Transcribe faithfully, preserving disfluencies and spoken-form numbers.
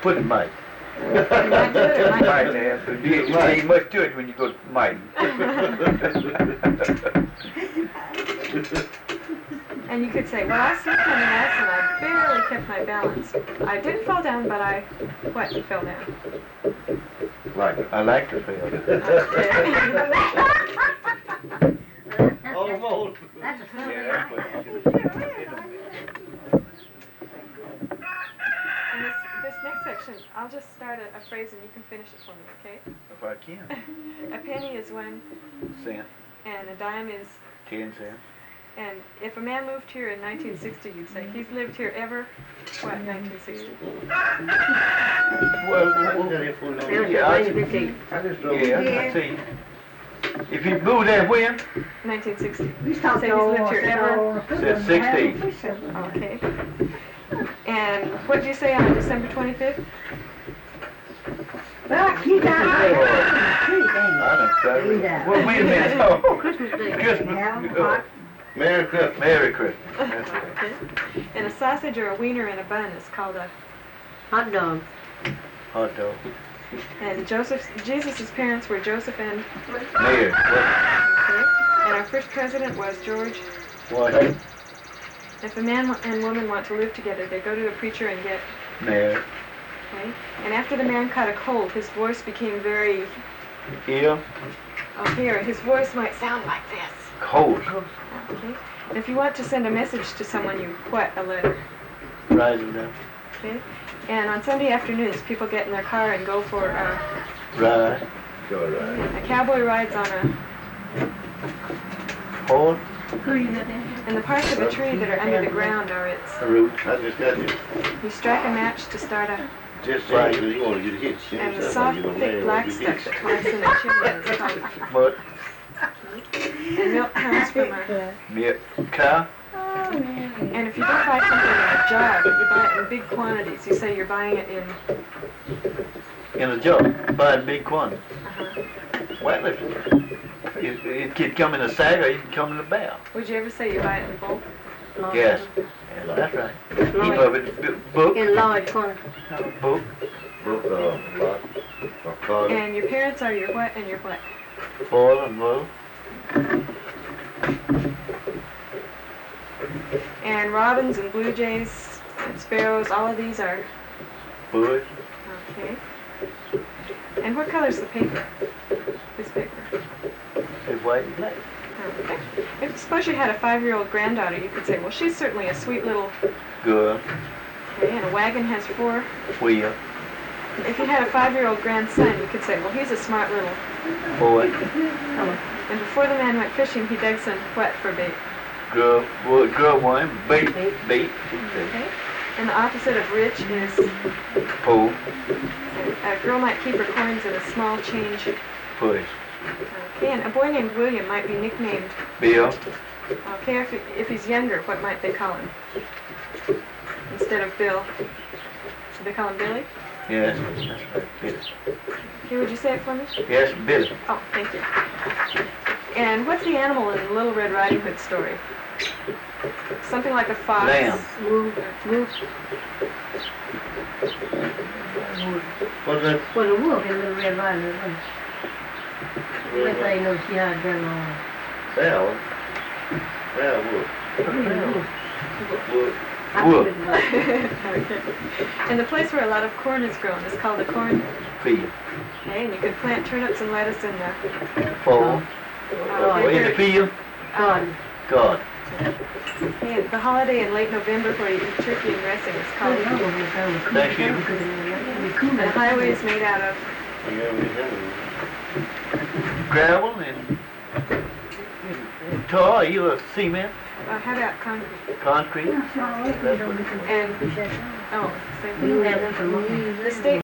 Put it might. You might do it, or might Might not. have, but you you ain't much to it when you go might. And you could say, well, I slipped on the ice and I barely kept my balance. I didn't fall down, but I, what, fell down. Like, I like to fail. Okay. Almost. That's a funny Yeah, that's idea. what- And this, this next section, I'll just start a, a phrase and you can finish it for me, okay? If I can. A penny is one, Cent, and a dime is, ten cents. and if a man moved here in nineteen sixty, you'd say, he's lived here ever, what, nineteen sixty? Well, well, yeah, I, I just don't. yeah, I see. If you moved there when? nineteen sixty. We Say stopped he's lived here ever. Since sixteen. Okay. And what did you say on December twenty-fifth? Well, you got I don't know. Yeah. Well, wait a minute. Oh, Christmas Day. Christmas. Oh, Merry Christmas. Merry Christmas. That's right. Okay. And a sausage or a wiener in a bun is called a, Hot dog. Hot dog. and Joseph, Jesus' parents were Joseph and, Mayor. okay. And our first president was George. What? What? If a man and woman want to live together, they go to a preacher and get, Mayor. okay. And after the man caught a cold, his voice became very, Here. oh here, his voice might sound like this. Cold. Okay. And if you want to send a message to someone, you what? A letter. Rising down. Okay. And on Sunday afternoons, people get in their car and go for uh, Ride. Go right. a cowboy rides on a Horse. Who you got there? and the parts of a tree that are under the ground are its. A root. I just got you. You strike a match to start a, Just say you you want to get hit. See, and the that's soft, how you gonna thick land black when you stuff hit. that climbs in the chimney is called. But And milk comes from a. milk cow. And if you don't buy something in a jar, but you buy it in big quantities, you say you're buying it in. In a jar. Buy a big quantity. Uh-huh. Well, if it, it could come in a sack or it can come in a barrel. Would you ever say you buy it in bulk? Yes. Yeah, that's right. Keep of it. b- Book. In large quantity. Book. Book, uh, lot, or card. And your parents are your what and your what? Boil and roll. And robins and blue jays and sparrows, all of these are Bush. okay. And what color's the paper? This paper. It's white and black. Okay. If suppose you had a five-year-old granddaughter, you could say, well, she's certainly a sweet little. Good. Okay, and a wagon has four. Wheel. If you had a five-year-old grandson, you could say, well, he's a smart little. Boy. And before the man went fishing, he dug some what for bait? Girl. Boy. Girl one. Bait. Bait. Okay. And the opposite of rich is Pole. a girl might keep her coins in a small change. Push. Okay, and a boy named William might be nicknamed. Bill. Okay, if, he, if he's younger, what might they call him? Instead of Bill, should they call him Billy? Yes. That's right. Billy. Okay, would you say it for me? Yes, Billy. Oh, thank you. And what's the animal in Little Red Riding Hood story? Something like a fox. Lamb. Wolf. Wolf. What's that? Well, the wolf in Little Red Riding Hood. Let's say no, she had grandma. Bell. Bell wood. Wood. Wood. Okay. And the place where a lot of corn is grown is called a corn. Field. Okay, and you can plant turnips and lettuce in the. Fall. Uh, In the field. Garden. God. Okay, the holiday in late November where you eat turkey and dressing is called. Thank you. And the highway is made out of. Yeah, we have Gravel and, and tar. Are you a cement? Uh, how about concrete? Concrete. And oh, same thing. The state